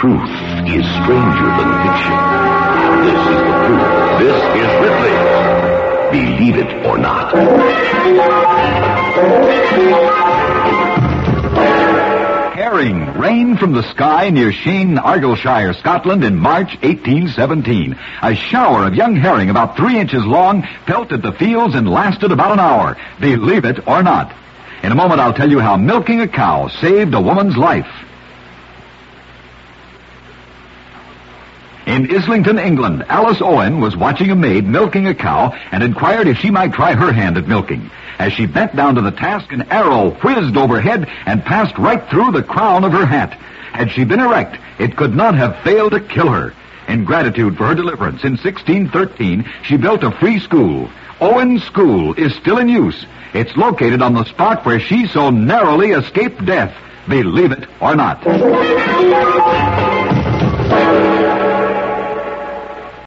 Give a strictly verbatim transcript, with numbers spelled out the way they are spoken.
Truth is stranger than fiction. And this is the proof. This is Ripley's Believe It or Not. Herring rained from the sky near Shane, Argyllshire, Scotland in March eighteen seventeen. A shower of young herring about three inches long pelted the fields and lasted about an hour. Believe it or not. In a moment, I'll tell you how milking a cow saved a woman's life. In Islington, England, Alice Owen was watching a maid milking a cow and inquired if she might try her hand at milking. As she bent down to the task, an arrow whizzed overhead and passed right through the crown of her hat. Had she been erect, it could not have failed to kill her. In gratitude for her deliverance, in sixteen thirteen, she built a free school. Owen's School is still in use. It's located on the spot where she so narrowly escaped death. Believe it or not.